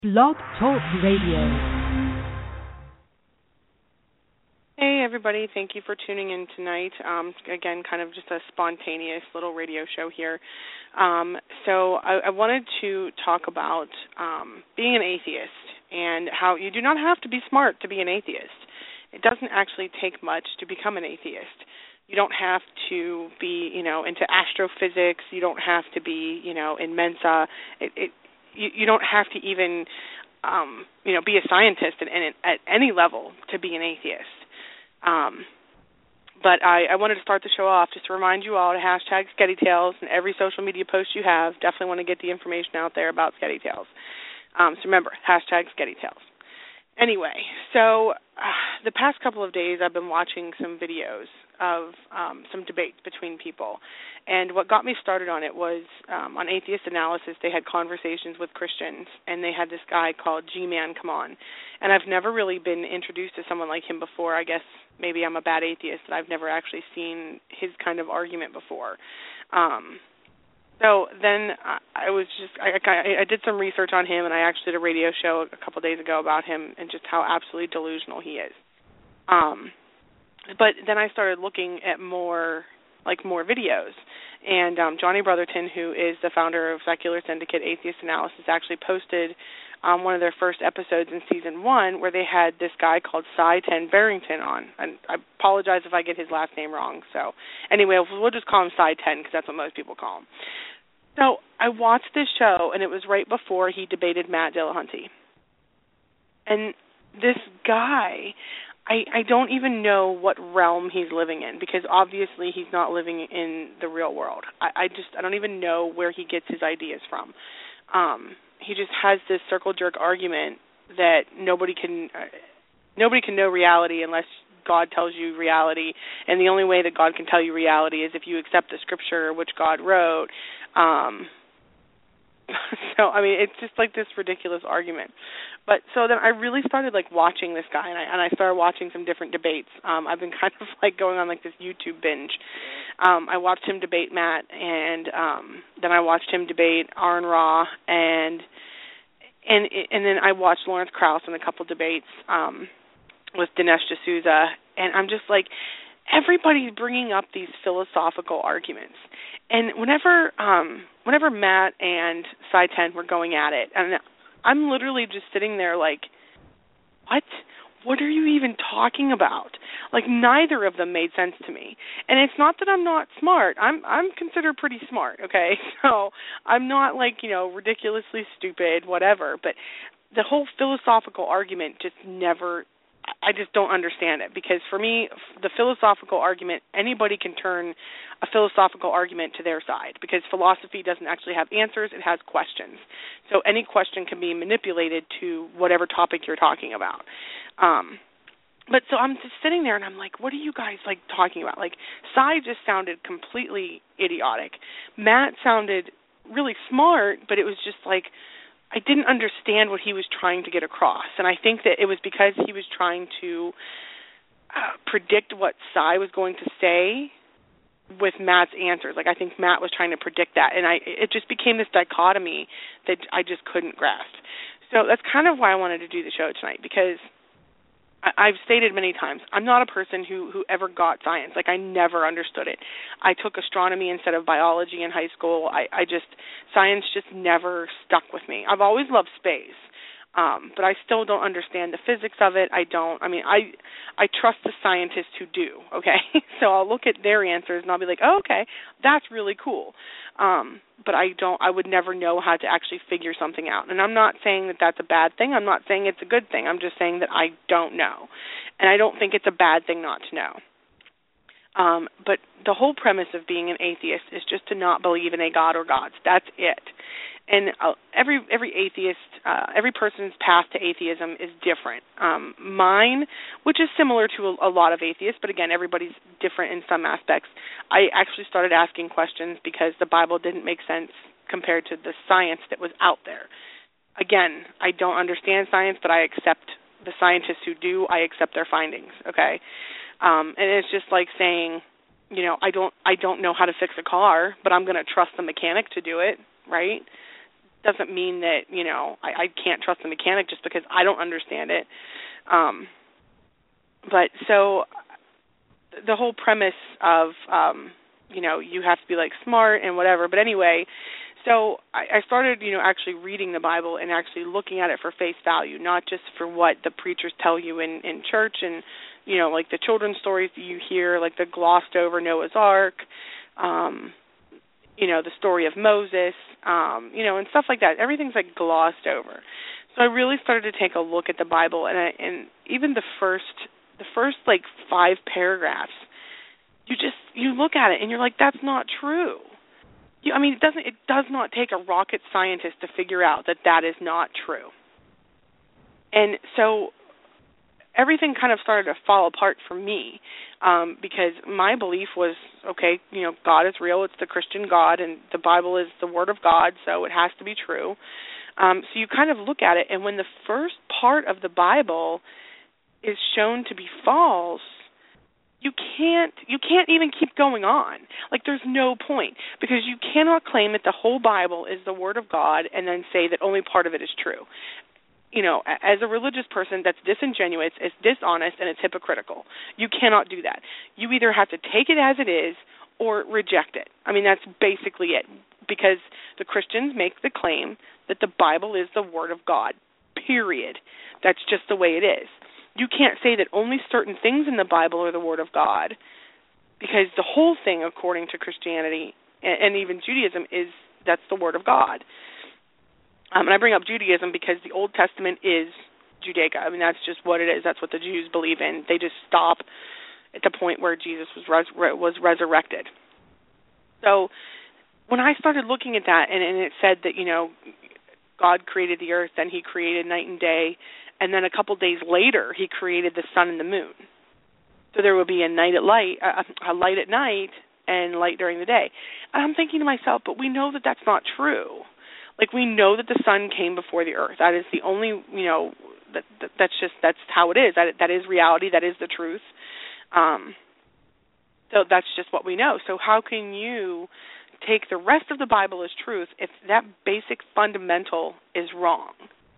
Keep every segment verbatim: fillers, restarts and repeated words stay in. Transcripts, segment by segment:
Blog Talk Radio. Hey, everybody. Thank you for tuning in tonight. Um, again, kind of just a spontaneous little radio show here. Um, so I, I wanted to talk about um, being an atheist and how you do not have to be smart to be an atheist. It doesn't actually take much to become an atheist. You don't have to be, you know, into astrophysics. You don't have to be, you know, in Mensa. It, it You, you don't have to even, um, you know, be a scientist at, at any level to be an atheist. Um, but I, I wanted to start the show off just to remind you all to hashtag Sketty Tales, and every social media post you have, definitely want to get the information out there about Sketty Tales. Um, so remember, hashtag Sketty Tales. Anyway, so uh, the past couple of days I've been watching some videos of um, some debates between people. And what got me started on it was um, on Atheist Analysis, they had conversations with Christians, and they had this guy called G-Man come on. And I've never really been introduced to someone like him before. I guess maybe I'm a bad atheist, and I've never actually seen his kind of argument before. Um, so then I, I was just, I, I, I did some research on him, and I actually did a radio show a couple days ago about him and just how absolutely delusional he is. Um, but then I started looking at more, like more videos. And um, Johnny Brotherton, who is the founder of Secular Syndicate Atheist Analysis, actually posted um, one of their first episodes in season one where they had this guy called Cy Ten Barrington on. And I apologize if I get his last name wrong. So anyway, we'll just call him Cy Ten because that's what most people call him. So I watched this show, and it was right before he debated Matt Dillahunty. And this guy, I, I don't even know what realm he's living in, because obviously he's not living in the real world. I, I just, I don't even know where he gets his ideas from. Um, he just has this circle jerk argument that nobody can, uh, nobody can know reality unless God tells you reality, and the only way that God can tell you reality is if you accept the scripture which God wrote. Um, so, I mean, it's just like this ridiculous argument. But so then I really started, like, watching this guy, and I, and I started watching some different debates. Um, I've been kind of, like, going on, like, this YouTube binge. Um, I watched him debate Matt, and um, then I watched him debate Aaron Ra, and and and then I watched Lawrence Krauss in a couple debates um, with Dinesh D'Souza, and I'm just like, everybody's bringing up these philosophical arguments. And whenever um, whenever Matt and Cy Ten were going at it, and I'm literally just sitting there like, what? What are you even talking about? Like, neither of them made sense to me. And it's not that I'm not smart. I'm I'm considered pretty smart, okay? So I'm not, like, you know, ridiculously stupid, whatever. But the whole philosophical argument just never, I just don't understand it, because for me, the philosophical argument, anybody can turn a philosophical argument to their side, because philosophy doesn't actually have answers, it has questions. So any question can be manipulated to whatever topic you're talking about. Um, but so I'm just sitting there and I'm like, what are you guys like talking about? Like, Cy just sounded completely idiotic. Matt sounded really smart, but it was just like, I didn't understand what he was trying to get across. And I think that it was because he was trying to uh, predict what Cy was going to say with Matt's answers. Like, I think Matt was trying to predict that. And I it just became this dichotomy that I just couldn't grasp. So that's kind of why I wanted to do the show tonight, because I've stated many times, I'm not a person who, who ever got science. Like, I never understood it. I took astronomy instead of biology in high school. I, I just, science just never stuck with me. I've always loved space, um, but I still don't understand the physics of it. I don't, I mean, I I trust the scientists who do, okay? So I'll look at their answers and I'll be like, oh, okay, that's really cool. Um, but I don't, I would never know how to actually figure something out. And I'm not saying that that's a bad thing. I'm not saying it's a good thing. I'm just saying that I don't know. And I don't think it's a bad thing not to know. Um, but the whole premise of being an atheist is just to not believe in a God or gods. That's it. And uh, every every atheist, uh, every person's path to atheism is different. Um, mine, which is similar to a, a lot of atheists, but again, everybody's different in some aspects. I actually started asking questions because the Bible didn't make sense compared to the science that was out there. Again, I don't understand science, but I accept the scientists who do. I accept their findings, okay? Um, and it's just like saying, you know, I don't I don't know how to fix a car, but I'm going to trust the mechanic to do it, right? doesn't mean that, you know, I, I can't trust the mechanic just because I don't understand it. Um, but so the whole premise of, um, you know, you have to be like smart and whatever. But anyway, so I, I started, you know, actually reading the Bible and actually looking at it for face value, not just for what the preachers tell you in, in church and, you know, like the children's stories that you hear, like the glossed over Noah's Ark, um, you know, the story of Moses, um, you know, and stuff like that. Everything's like glossed over. So I really started to take a look at the Bible, and I, and even the first, the first like five paragraphs, you just you look at it and you're like, that's not true. You, I mean, it doesn't. It does not take a rocket scientist to figure out that that is not true. And so everything kind of started to fall apart for me um, because my belief was, okay, you know, God is real. It's the Christian God, and the Bible is the Word of God, so it has to be true. Um, so you kind of look at it, and when the first part of the Bible is shown to be false, you can't you can't even keep going on. Like, there's no point, because you cannot claim that the whole Bible is the Word of God and then say that only part of it is true. You know, as a religious person, that's disingenuous, it's dishonest, and it's hypocritical. You cannot do that. You either have to take it as it is or reject it. I mean, that's basically it, because the Christians make the claim that the Bible is the Word of God, period. That's just the way it is. You can't say that only certain things in the Bible are the Word of God, because the whole thing, according to Christianity and even Judaism, is that's the Word of God. Um, and I bring up Judaism because the Old Testament is Judaica. I mean, that's just what it is. That's what the Jews believe in. They just stop at the point where Jesus was res- was resurrected. So when I started looking at that, and, and it said that, you know, God created the earth, then he created night and day, and then a couple days later he created the sun and the moon. So there would be a night at light, a, a light at night, and light during the day. And I'm thinking to myself, but we know that that's not true. Like, we know that the sun came before the earth. That is the only, you know, that, that that's just, that's how it is. That that is reality. That is the truth. Um, so that's just what we know. So how can you take the rest of the Bible as truth if that basic fundamental is wrong?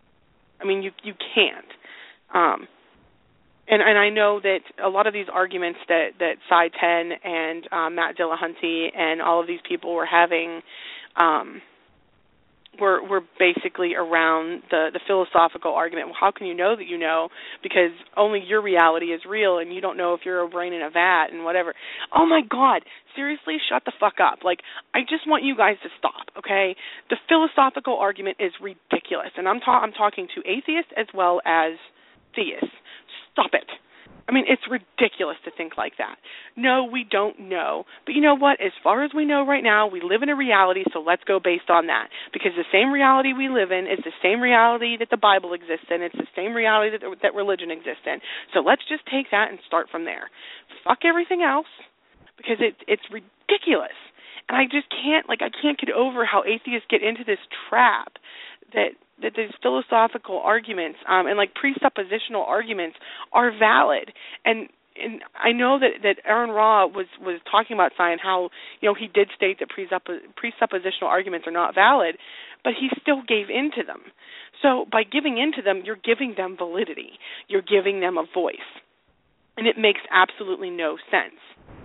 I mean, you you can't. Um, and and I know that a lot of these arguments that, that Cy Ten and um, Matt Dillahunty and all of these people were having um, were were basically around the, the philosophical argument. Well, how can you know that you know? Because only your reality is real, and you don't know if you're a brain in a vat and whatever. Oh, my God. Seriously, shut the fuck up. Like, I just want you guys to stop, okay? The philosophical argument is ridiculous, and I'm, ta- I'm talking to atheists as well as theists. Stop it. I mean, it's ridiculous to think like that. No, we don't know. But you know what? As far as we know right now, we live in a reality, so let's go based on that. Because the same reality we live in is the same reality that the Bible exists in. It's the same reality that, that religion exists in. So let's just take that and start from there. Fuck everything else, because it, it's ridiculous. And I just can't, like, I can't get over how atheists get into this trap that that these philosophical arguments um, and, like, presuppositional arguments are valid. And and I know that, that Aaron Ra was, was talking about science, how, you know, he did state that presupp- presuppositional arguments are not valid, but he still gave into them. So by giving into them, you're giving them validity. You're giving them a voice. And it makes absolutely no sense.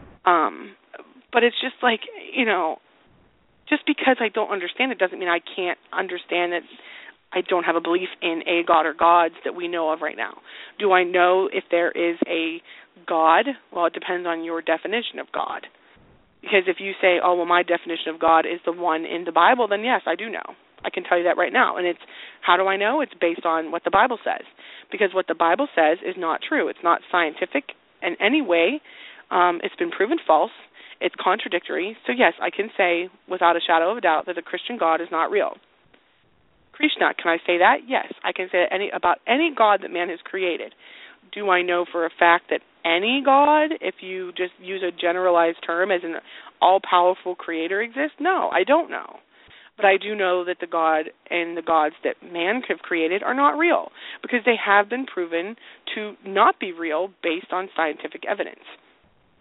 Um, but it's just like, you know, just because I don't understand it doesn't mean I can't understand that I don't have a belief in a God or gods that we know of right now. Do I know if there is a God? Well, it depends on your definition of God. Because if you say, oh, well, my definition of God is the one in the Bible, then yes, I do know. I can tell you that right now. And it's, how do I know? It's based on what the Bible says. Because what the Bible says is not true. It's not scientific in any way. Um, it's been proven false. It's contradictory. So yes, I can say without a shadow of a doubt that the Christian God is not real. Krishna, can I say that? Yes, I can say any about any God that man has created. Do I know for a fact that any God, if you just use a generalized term as an all-powerful creator exists? No, I don't know. But I do know that the God and the gods that man have created are not real, because they have been proven to not be real based on scientific evidence.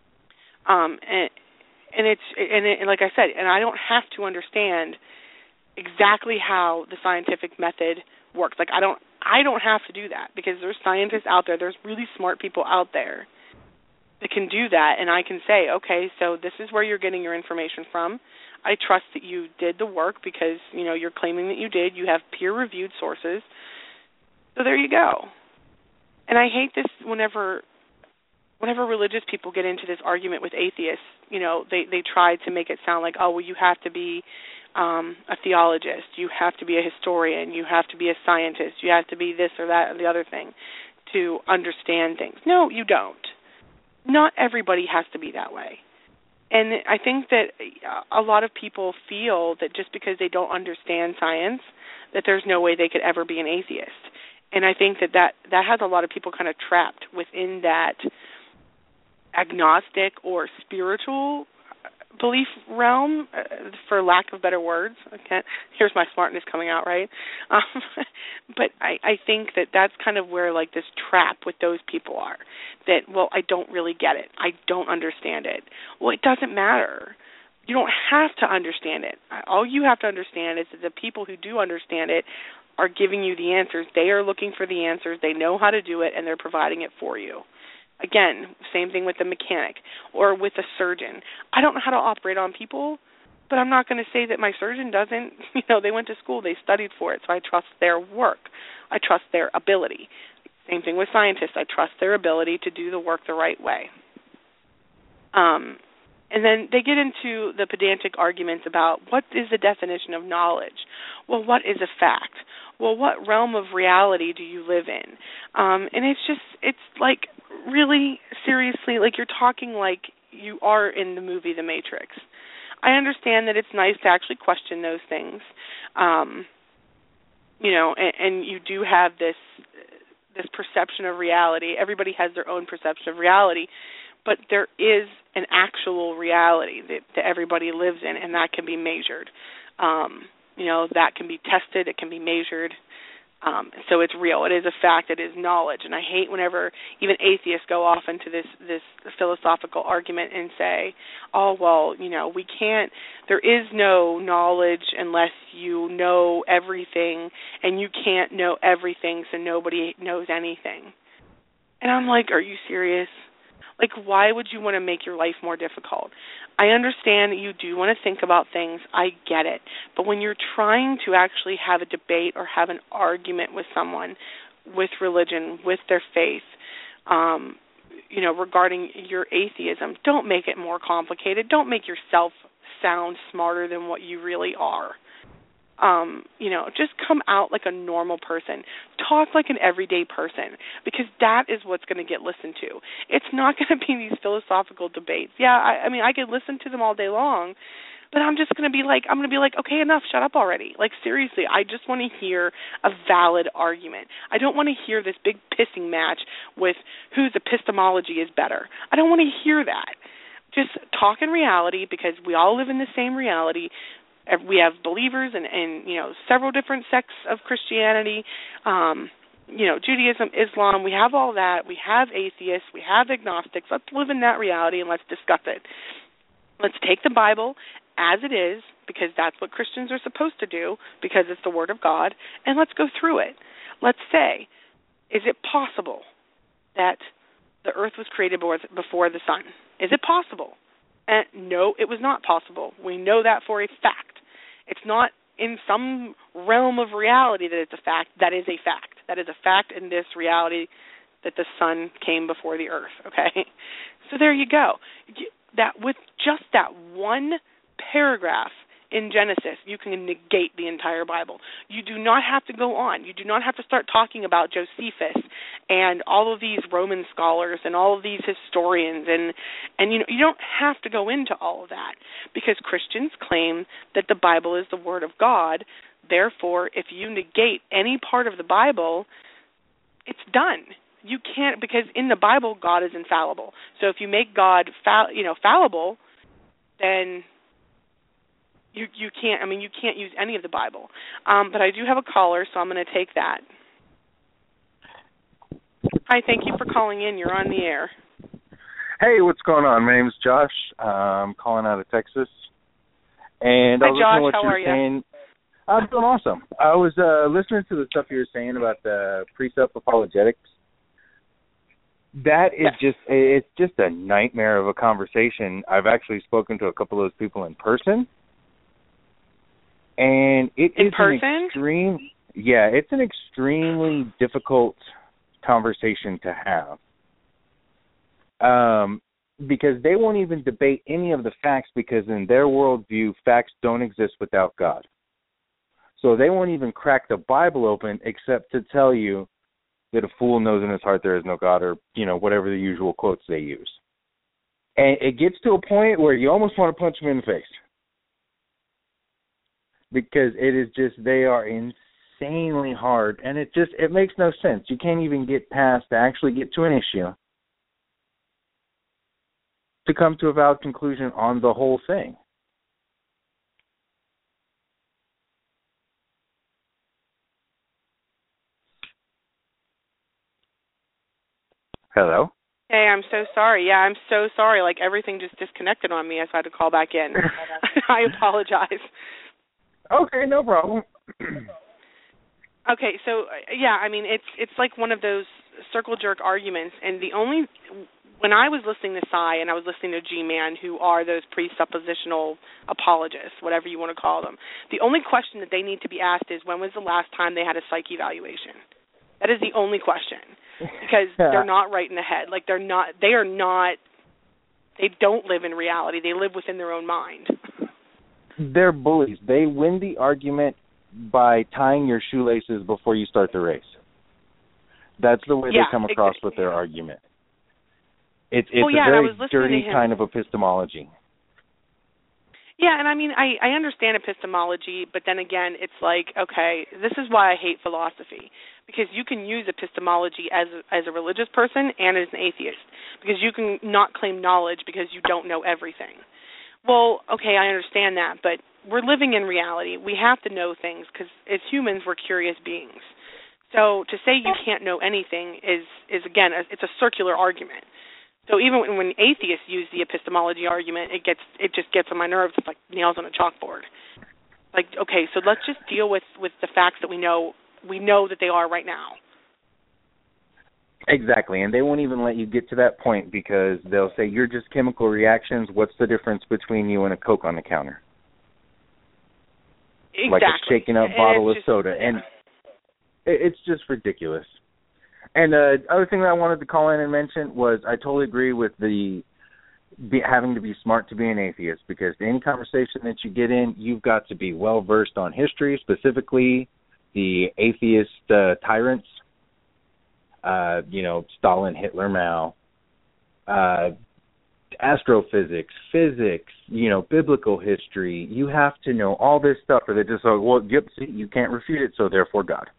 Um, and and it's and, it, and like I said, and I don't have to understand exactly how the scientific method works. Like I don't I don't have to do that because there's scientists out there, there's really smart people out there that can do that, and I can say, okay, so this is where you're getting your information from. I trust that you did the work because, you know, you're claiming that you did. You have peer-reviewed sources. So there you go. And I hate this whenever whenever religious people get into this argument with atheists, you know, they, they try to make it sound like, oh, well, you have to be um, a theologist, you have to be a historian, you have to be a scientist, you have to be this or that or the other thing to understand things. No, you don't. Not everybody has to be that way. And I think that a lot of people feel that just because they don't understand science, that there's no way they could ever be an atheist. And I think that that, that has a lot of people kind of trapped within that agnostic or spiritual belief realm, uh, for lack of better words. I can't, here's my smartness coming out, right? Um, but I, I think that that's kind of where, like, this trap with those people are, that, well, I don't really get it. I don't understand it. Well, it doesn't matter. You don't have to understand it. All you have to understand is that the people who do understand it are giving you the answers. They are looking for the answers. They know how to do it, and they're providing it for you. Again, same thing with the mechanic or with a surgeon. I don't know how to operate on people, but I'm not going to say that my surgeon doesn't. You know, they went to school, they studied for it, so I trust their work. I trust their ability. Same thing with scientists. I trust their ability to do the work the right way. Um, and then they get into the pedantic arguments about what is the definition of knowledge. Well, what is a fact? Well, what realm of reality do you live in? Um, and it's just, it's like really seriously, like you're talking like you are in the movie The Matrix. I understand that it's nice to actually question those things, um, you know, and, and you do have this this perception of reality. Everybody has their own perception of reality, but there is an actual reality that, that everybody lives in, and that can be measured. Um, you know, that can be tested, it can be measured. Um, so it's real. It is a fact. It is knowledge. And I hate whenever even atheists go off into this, this philosophical argument and say, oh, well, you know, we can't, there is no knowledge unless you know everything, and you can't know everything, so nobody knows anything. And I'm like, are you serious? Like, why would you want to make your life more difficult? I understand that you do want to think about things. I get it. But when you're trying to actually have a debate or have an argument with someone, with religion, with their faith, um, you know, regarding your atheism, don't make it more complicated. Don't make yourself sound smarter than what you really are. Um, you know, just come out like a normal person. Talk like an everyday person, because that is what's going to get listened to. It's not going to be these philosophical debates. Yeah, I, I mean, I could listen to them all day long, but I'm just going to be like, I'm going to be like, okay, enough, shut up already. Like, seriously, I just want to hear a valid argument. I don't want to hear this big pissing match with whose epistemology is better. I don't want to hear that. Just talk in reality, because we all live in the same reality. We have believers and, and, you know, several different sects of Christianity, um, you know, Judaism, Islam. We have all that. We have atheists. We have agnostics. Let's live in that reality and let's discuss it. Let's take the Bible as it is, because that's what Christians are supposed to do, because it's the Word of God, and let's go through it. Let's say, is it possible that the earth was created before the sun? Is it possible? And no, it was not possible. We know that for a fact. It's not in some realm of reality that it's a fact. That is a fact. That is a fact in this reality, that the sun came before the earth, okay? So there you go. That with just that one paragraph in Genesis, you can negate the entire Bible. You do not have to go on. You do not have to start talking about Josephus and all of these Roman scholars and all of these historians, and and you know, you don't have to go into all of that, because Christians claim that the Bible is the Word of God. Therefore, if you negate any part of the Bible, it's done. You can't, because in the Bible, God is infallible. So if you make God, fall, you know, fallible, then You you can't, I mean, you can't use any of the Bible. Um, but I do have a caller, so I'm going to take that. Hi, thank you for calling in. You're on the air. Hey, what's going on? My name's Josh. Uh, I'm calling out of Texas. And Hi, I was Josh. listening to what How you were are you? saying. I'm doing awesome. I was uh, listening to the stuff you were saying about the precept apologetics. That is just, it's just a nightmare of a conversation. I've actually spoken to a couple of those people in person. And it in is person? an extreme, yeah, it's an extremely difficult conversation to have. Um, because they won't even debate any of the facts because in their worldview, facts don't exist without God. So they won't even crack the Bible open except to tell you that a fool knows in his heart there is no God, or, you know, whatever the usual quotes they use. And it gets to a point where you almost want to punch them in the face. Because it is just, they are insanely hard, and it just, it makes no sense. You can't even get past to actually get to an issue to come to a valid conclusion on the whole thing. Hello? Hey, I'm so sorry. Yeah, I'm so sorry. Like, everything just disconnected on me. I had to call back in. I apologize. Okay, no problem. Okay, so, yeah, I mean, it's it's like one of those circle jerk arguments, and the only, when I was listening to Cy and I was listening to G-Man, who are those presuppositional apologists, whatever you want to call them, the only question that they need to be asked is, when was the last time they had a psych evaluation? That is the only question, because they're not right in the head. Like, they're not, they are not, they don't live in reality. They live within their own mind. They're bullies. They win the argument by tying your shoelaces before you start the race. That's the way yeah, they come across exactly. with their argument. It's it's well, yeah, a very to dirty him. kind of epistemology. Yeah, and I mean, I, I understand epistemology, but then again, it's like, okay, this is why I hate philosophy, because you can use epistemology as a, as a religious person and as an atheist, because you can not claim knowledge because you don't know everything. Well, okay, I understand that, but we're living in reality. We have to know things because as humans, we're curious beings. So to say you can't know anything is, is again, a, it's a circular argument. So even when, when atheists use the epistemology argument, it gets it just gets on my nerves. It's like nails on a chalkboard. Like, okay, so let's just deal with, with the facts that we know we know that they are right now. Exactly, and they won't even let you get to that point because they'll say, you're just chemical reactions. What's the difference between you and a Coke on the counter? Exactly. Like a shaken up and bottle of just, soda. And it's just ridiculous. And the uh, other thing that I wanted to call in and mention was I totally agree with the be, having to be smart to be an atheist, because any conversation that you get in, you've got to be well-versed on history, specifically the atheist uh, tyrants. Uh, you know, Stalin, Hitler, Mao, uh, astrophysics, physics, you know, biblical history. You have to know all this stuff, or they just say, well, yep, see, you can't refute it, so therefore God.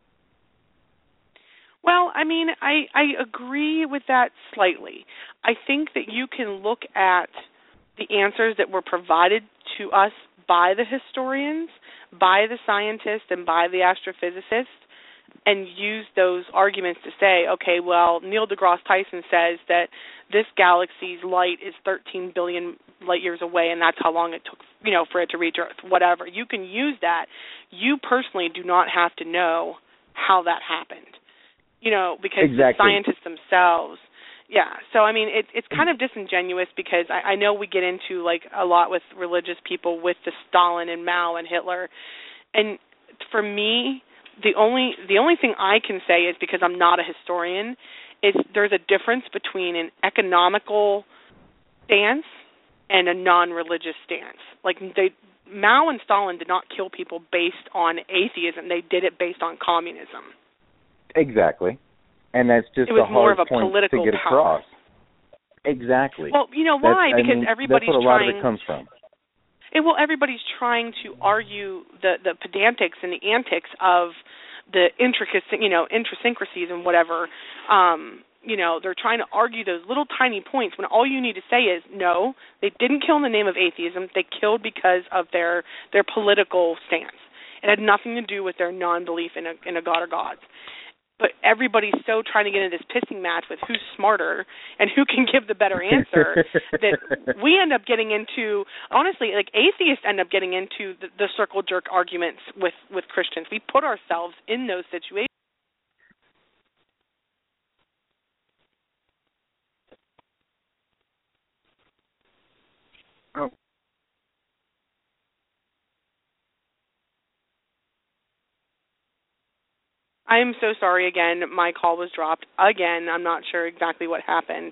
Well, I mean, I, I agree with that slightly. I think that you can look at the answers that were provided to us by the historians, by the scientists, and by the astrophysicists, and use those arguments to say, okay, well, Neil deGrasse Tyson says that this galaxy's light is thirteen billion light years away, and that's how long it took, you know, for it to reach Earth, whatever. You can use that. You personally do not have to know how that happened, you know, because exactly. the scientists themselves, yeah. So, I mean, it, it's kind of disingenuous because I, I know we get into, like, a lot with religious people with the Stalin and Mao and Hitler, and for me, The only the only thing I can say is, because I'm not a historian, is there's a difference between an economical stance and a non-religious stance. Like, they, Mao and Stalin did not kill people based on atheism. They did it based on communism. Exactly. And that's just it was a more hard of a point political to get power. across. Exactly. Well, you know why? That's, because I mean, everybody's that's what a lot trying, of it comes from. It, well, everybody's trying to argue the, the pedantics and the antics of the intricacies, you know, idiosyncrasies and whatever. Um, you know, they're trying to argue those little tiny points when all you need to say is, no, they didn't kill in the name of atheism. They killed because of their their political stance. It had nothing to do with their non-belief in a in a god or gods. But everybody's so trying to get into this pissing match with who's smarter and who can give the better answer that we end up getting into, honestly, like atheists end up getting into the, the circle jerk arguments with, with Christians. We put ourselves in those situations. Oh. I am so sorry again. My call was dropped again. I'm not sure exactly what happened.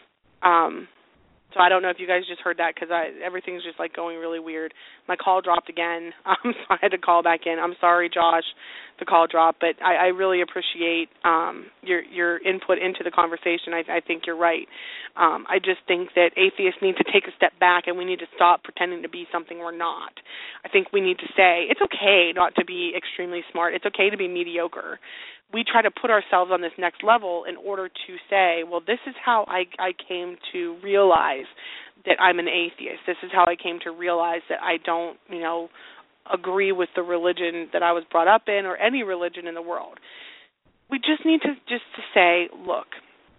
Um, so I don't know if you guys just heard that because I everything's just like going really weird. My call dropped again, um, so I had to call back in. I'm sorry, Josh, the call dropped, but I, I really appreciate um, your your input into the conversation. I, I think you're right. Um, I just think that atheists need to take a step back and we need to stop pretending to be something we're not. I think we need to say it's okay not to be extremely smart. It's okay to be mediocre. We try to put ourselves on this next level in order to say, well, this is how I, I came to realize that I'm an atheist. This is how I came to realize that I don't, you know, agree with the religion that I was brought up in or any religion in the world. We just need to just to say, look,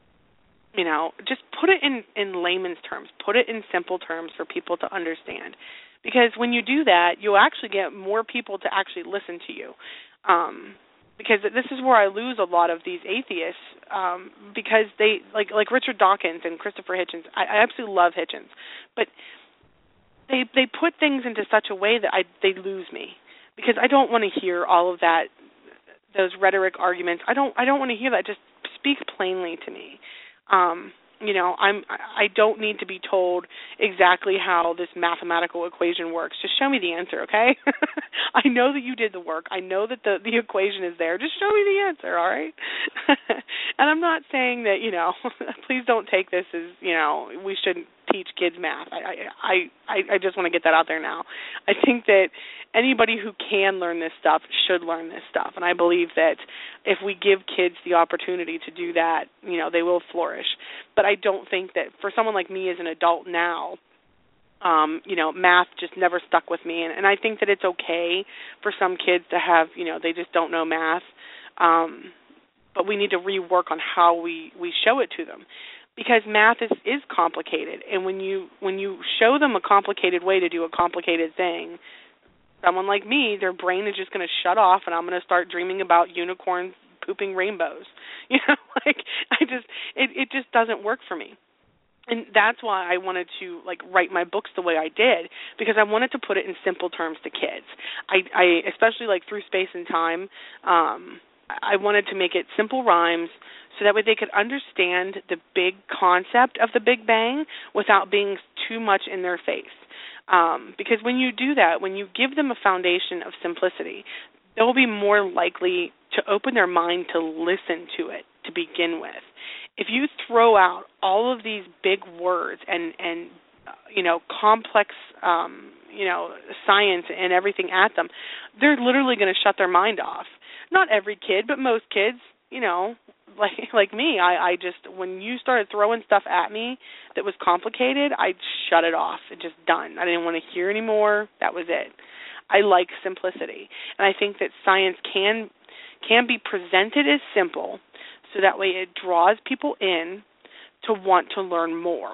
you know, just put it in, in layman's terms. Put it in simple terms for people to understand. Because when you do that, you'll actually get more people to actually listen to you. Um Because this is where I lose a lot of these atheists, um, because they like like Richard Dawkins and Christopher Hitchens. I, I absolutely love Hitchens, but they they put things into such a way that I they lose me because I don't want to hear all of that, those rhetoric arguments. I don't I don't want to hear that. Just speak plainly to me. Um, You know, I'm. I don't need to be told exactly how this mathematical equation works. Just show me the answer, okay? I know that you did the work. I know that the, the equation is there. Just show me the answer, all right? And I'm not saying that, you know, please don't take this as, you know, we shouldn't teach kids math. I I I, I just want to get that out there now. I think that anybody who can learn this stuff should learn this stuff, and I believe that if we give kids the opportunity to do that, you know, they will flourish. But I don't think that for someone like me as an adult now, um, you know, math just never stuck with me, and, and I think that it's okay for some kids to have, you know, they just don't know math, um, but we need to rework on how we, we show it to them. Because math is, is complicated, and when you when you show them a complicated way to do a complicated thing, someone like me, their brain is just going to shut off, and I'm going to start dreaming about unicorns pooping rainbows. You know, like I just it, it just doesn't work for me, and that's why I wanted to like write my books the way I did, because I wanted to put it in simple terms to kids. I, I especially like Through Space and Time. Um, I wanted to make it simple rhymes, so that way they could understand the big concept of the Big Bang without being too much in their face. Um, because when you do that, when you give them a foundation of simplicity, they'll be more likely to open their mind to listen to it to begin with. If you throw out all of these big words and, and uh, you know, complex, um, you know, science and everything at them, they're literally going to shut their mind off. Not every kid, but most kids, you know, like like me, I, I just, when you started throwing stuff at me that was complicated, I shut it off. It just done. I didn't want to hear anymore. That was it. I like simplicity. And I think that science can can be presented as simple, so that way it draws people in to want to learn more.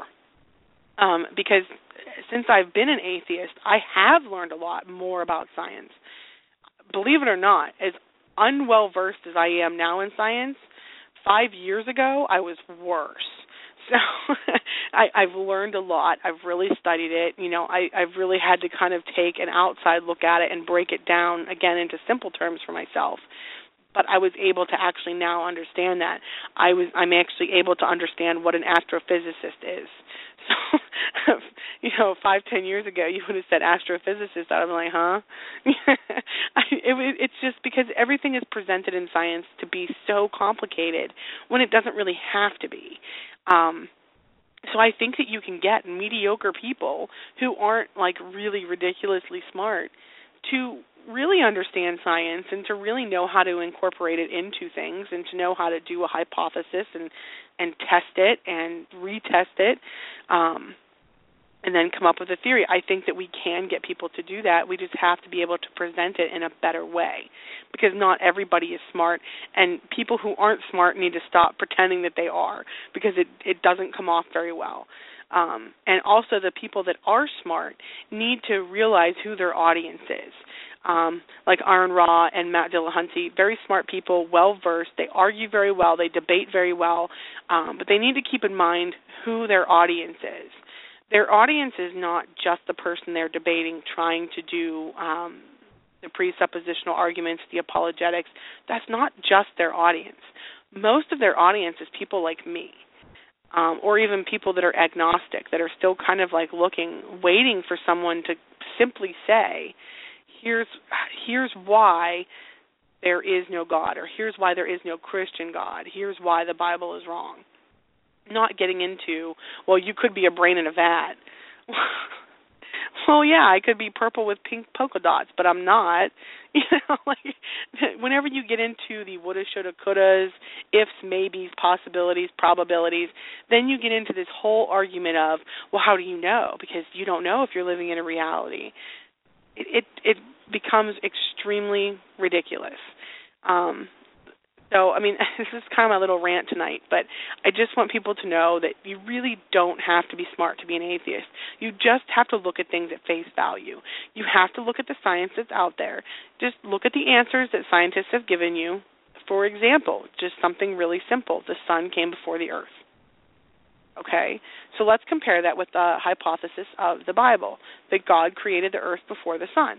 Um, because since I've been an atheist, I have learned a lot more about science. Believe it or not, as unwell versed as I am now in science, five years ago I was worse. So I, I've learned a lot. I've really studied it. You know, I, I've really had to kind of take an outside look at it and break it down again into simple terms for myself. But I was able to actually now understand that. I was I'm actually able to understand what an astrophysicist is. So, you know, five, ten years ago, you would have said astrophysicist. I would be like, huh? I, it, it's just because everything is presented in science to be so complicated when it doesn't really have to be. Um, so I think that you can get mediocre people who aren't, like, really ridiculously smart to really understand science and to really know how to incorporate it into things and to know how to do a hypothesis and, and test it and retest it. Um, and then come up with a theory. I think that we can get people to do that. We just have to be able to present it in a better way, because not everybody is smart, and people who aren't smart need to stop pretending that they are, because it, it doesn't come off very well. Um, and also the people that are smart need to realize who their audience is. Um, like Aaron Ra and Matt Dillahunty, very smart people, well-versed. They argue very well. They debate very well. Um, but they need to keep in mind who their audience is. Their audience is not just the person they're debating, trying to do um, the presuppositional arguments, the apologetics. That's not just their audience. Most of their audience is people like me, um, or even people that are agnostic, that are still kind of like looking, waiting for someone to simply say, here's here's why there is no God, or here's why there is no Christian God, here's why the Bible is wrong. Not getting into, well, you could be a brain in a vat. Well, yeah, I could be purple with pink polka dots, but I'm not. You know, like whenever you get into the woulda, shoulda, couldas, ifs, maybes, possibilities, probabilities, then you get into this whole argument of, well, how do you know? Because you don't know if you're living in a reality. It it, it becomes extremely ridiculous. Um, So, I mean, this is kind of my little rant tonight, but I just want people to know that you really don't have to be smart to be an atheist. You just have to look at things at face value. You have to look at the science that's out there. Just look at the answers that scientists have given you. For example, just something really simple. The sun came before the earth. Okay? So let's compare that with the hypothesis of the Bible, that God created the earth before the sun.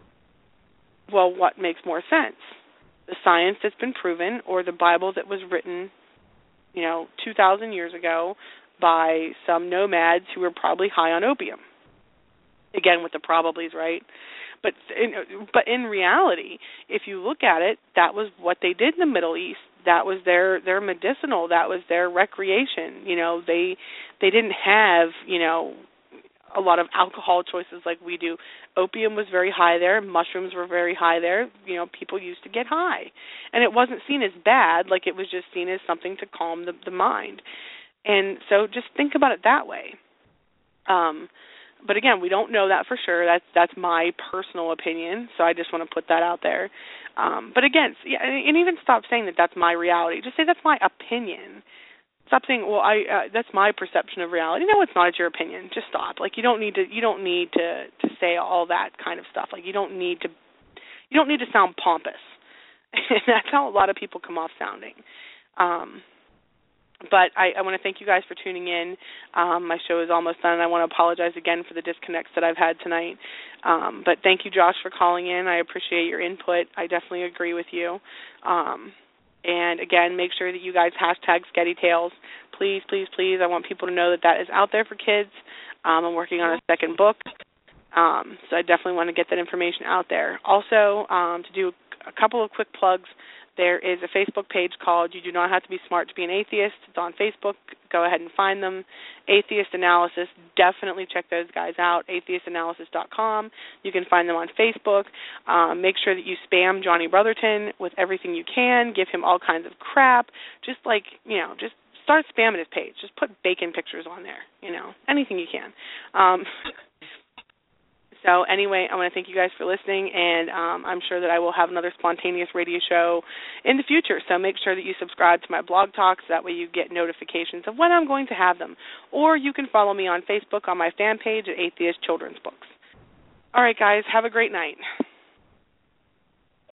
Well, what makes more sense? The science that's been proven, or the Bible that was written, you know, two thousand years ago by some nomads who were probably high on opium? Again, with the probablys, right? But in, but in reality, if you look at it, that was what they did in the Middle East. That was their, their medicinal. That was their recreation. You know, they they didn't have, you know, a lot of alcohol choices like we do. Opium was very high there. Mushrooms were very high there. You know, people used to get high. And it wasn't seen as bad, like it was just seen as something to calm the, the mind. And so just think about it that way. Um, but again, we don't know that for sure. That's that's my personal opinion, so I just want to put that out there. Um, but again, yeah, and even stop saying that that's my reality. Just say that's my opinion. Stop saying, well, I uh, that's my perception of reality. No, it's not. It's your opinion. Just stop. Like you don't need to. You don't need to, to say all that kind of stuff. Like you don't need to. You don't need to sound pompous. And that's how a lot of people come off sounding. Um, but I, I want to thank you guys for tuning in. Um, my show is almost done. I want to apologize again for the disconnects that I've had tonight. Um, but thank you, Josh, for calling in. I appreciate your input. I definitely agree with you. Um, And, again, make sure that you guys hashtag Sketty Tales. Please, please, please. I want people to know that that is out there for kids. Um, I'm working on a second book, um, so I definitely want to get that information out there. Also, um, to do a couple of quick plugs, there is a Facebook page called You Do Not Have to Be Smart to Be an Atheist. It's on Facebook. Go ahead and find them. Atheist Analysis, definitely check those guys out, atheist analysis dot com. You can find them on Facebook. Um, make sure that you spam Johnny Brotherton with everything you can. Give him all kinds of crap. Just like, you know, just start spamming his page. Just put bacon pictures on there, you know, anything you can. Um So anyway, I want to thank you guys for listening, and um, I'm sure that I will have another spontaneous radio show in the future. So make sure that you subscribe to my blog talks. That way you get notifications of when I'm going to have them. Or you can follow me on Facebook on my fan page at Atheist Children's Books. All right, guys, have a great night.